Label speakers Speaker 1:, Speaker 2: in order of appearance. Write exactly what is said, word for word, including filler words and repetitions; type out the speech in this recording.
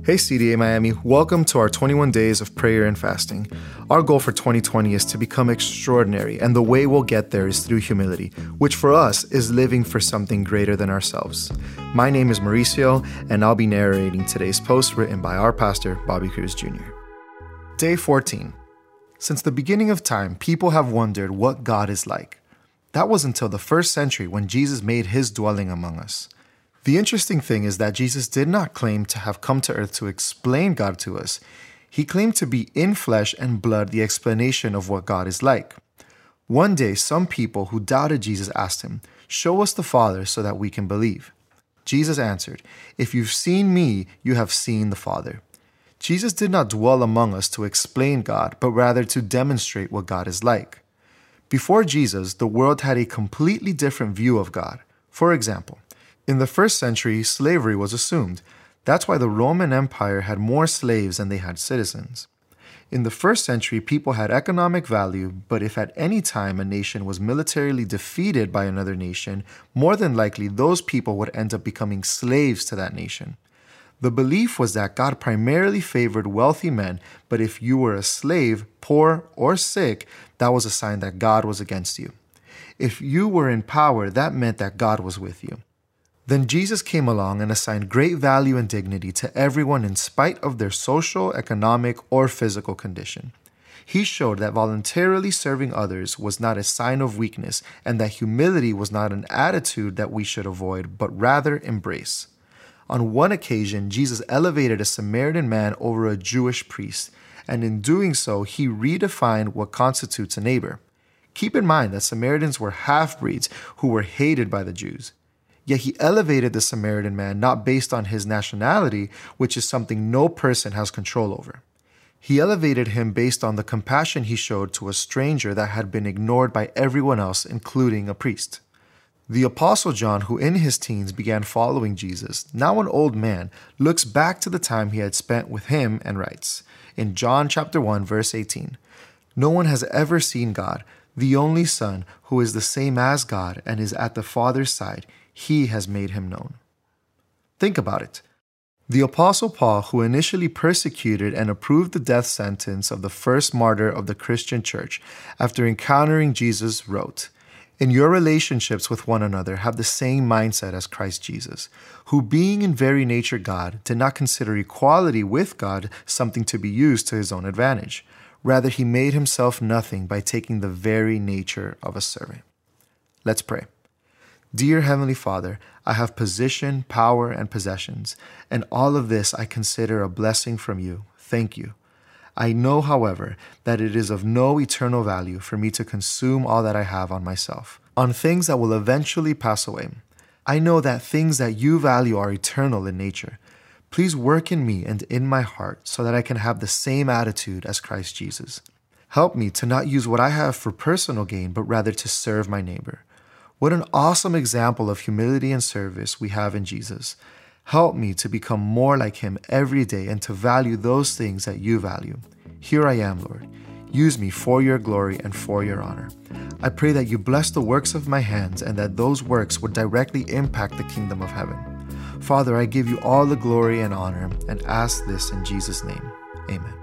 Speaker 1: Hey C D A Miami, welcome to our twenty-one days of prayer and fasting. Our goal for twenty twenty is to become extraordinary, and the way we'll get there is through humility, which for us is living for something greater than ourselves. My name is Mauricio, and I'll be narrating today's post written by our pastor, Bobby Cruz Junior Day fourteen. Since the beginning of time, people have wondered what God is like. That was until the first century when Jesus made his dwelling among us. The interesting thing is that Jesus did not claim to have come to earth to explain God to us. He claimed to be in flesh and blood the explanation of what God is like. One day, some people who doubted Jesus asked him, "Show us the Father so that we can believe." Jesus answered, "If you've seen me, you have seen the Father." Jesus did not dwell among us to explain God, but rather to demonstrate what God is like. Before Jesus, the world had a completely different view of God. For example, in the first century, slavery was assumed. That's why the Roman Empire had more slaves than they had citizens. In the first century, people had economic value, but if at any time a nation was militarily defeated by another nation, more than likely those people would end up becoming slaves to that nation. The belief was that God primarily favored wealthy men, but if you were a slave, poor, or sick, that was a sign that God was against you. If you were in power, that meant that God was with you. Then Jesus came along and assigned great value and dignity to everyone in spite of their social, economic, or physical condition. He showed that voluntarily serving others was not a sign of weakness and that humility was not an attitude that we should avoid, but rather embrace. On one occasion, Jesus elevated a Samaritan man over a Jewish priest, and in doing so, he redefined what constitutes a neighbor. Keep in mind that Samaritans were half-breeds who were hated by the Jews. Yet he elevated the Samaritan man not based on his nationality, which is something no person has control over. He elevated him based on the compassion he showed to a stranger that had been ignored by everyone else, including a priest. The Apostle John, who in his teens began following Jesus, now an old man, looks back to the time he had spent with him and writes, in John chapter one, verse eighteen, "No one has ever seen God, the only Son, who is the same as God and is at the Father's side. He has made him known." Think about it. The Apostle Paul, who initially persecuted and approved the death sentence of the first martyr of the Christian church, after encountering Jesus, wrote, "In your relationships with one another, have the same mindset as Christ Jesus, who being in very nature God, did not consider equality with God something to be used to his own advantage. Rather, he made himself nothing by taking the very nature of a servant." Let's pray. Dear Heavenly Father, I have position, power, and possessions, and all of this I consider a blessing from you. Thank you. I know, however, that it is of no eternal value for me to consume all that I have on myself, on things that will eventually pass away. I know that things that you value are eternal in nature. Please work in me and in my heart so that I can have the same attitude as Christ Jesus. Help me to not use what I have for personal gain, but rather to serve my neighbor. What an awesome example of humility and service we have in Jesus. Help me to become more like him every day and to value those things that you value. Here I am, Lord. Use me for your glory and for your honor. I pray that you bless the works of my hands and that those works would directly impact the kingdom of heaven. Father, I give you all the glory and honor and ask this in Jesus' name. Amen.